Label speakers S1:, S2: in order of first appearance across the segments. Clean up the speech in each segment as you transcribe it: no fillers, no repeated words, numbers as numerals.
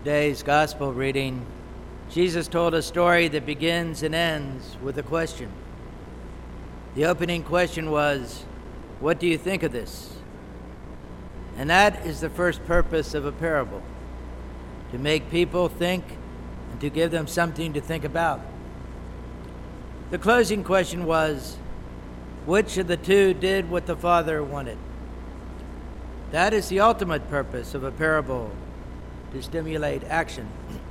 S1: today's gospel reading, Jesus told a story that begins and ends with a question. The opening question was, "What do you think of this?" And that is the first purpose of a parable, to make people think and to give them something to think about. The closing question was, which of the two did what the Father wanted? That is the ultimate purpose of a parable, to stimulate action.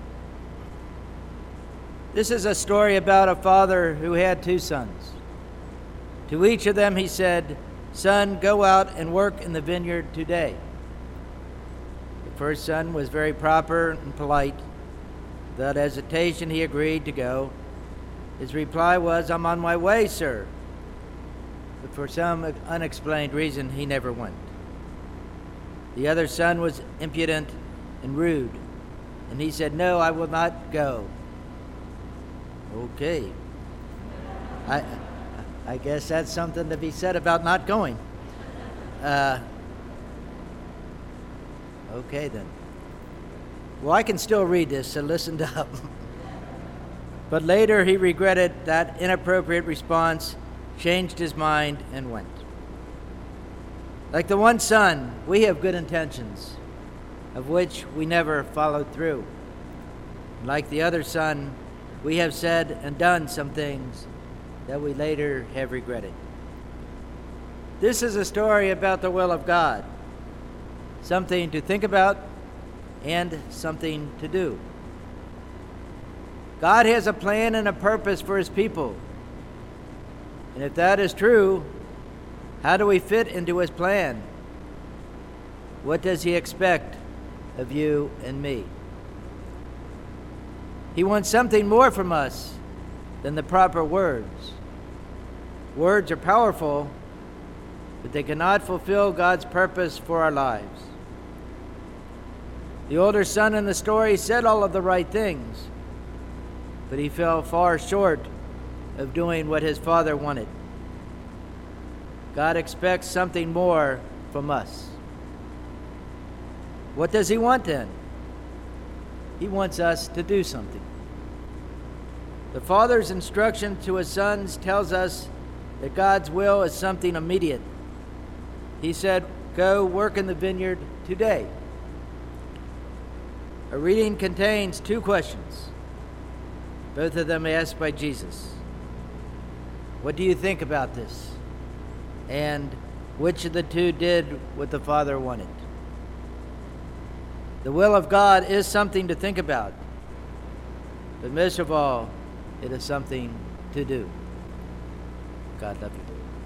S1: This is a story about a father who had two sons. To each of them he said, "Son, go out and work in the vineyard today." The first son was very proper and polite. Without hesitation, he agreed to go. His reply was, "I'm on my way, sir." But for some unexplained reason, he never went. The other son was impudent and rude, and he said, "No, I will not go." Okay. I guess that's something to be said about not going. Okay then. Well, I can still read this, so listen up. But later he regretted that inappropriate response, changed his mind, and went. Like the one son, we have good intentions, of which we never followed through. Like the other son, we have said and done some things that we later have regretted. This is a story about the will of God, something to think about and something to do. God has a plan and a purpose for his people. And if that is true, how do we fit into his plan? What does he expect of you and me? He wants something more from us than the proper words. Words are powerful, but they cannot fulfill God's purpose for our lives. The older son in the story said all of the right things, but he fell far short of doing what his father wanted. God expects something more from us. What does he want then? He wants us to do something. The Father's instruction to his sons tells us that God's will is something immediate. He said, "Go work in the vineyard today." Our reading contains two questions, both of them asked by Jesus. What do you think about this? And which of the two did what the Father wanted? The will of God is something to think about, but most of all, it is something to do. God love you.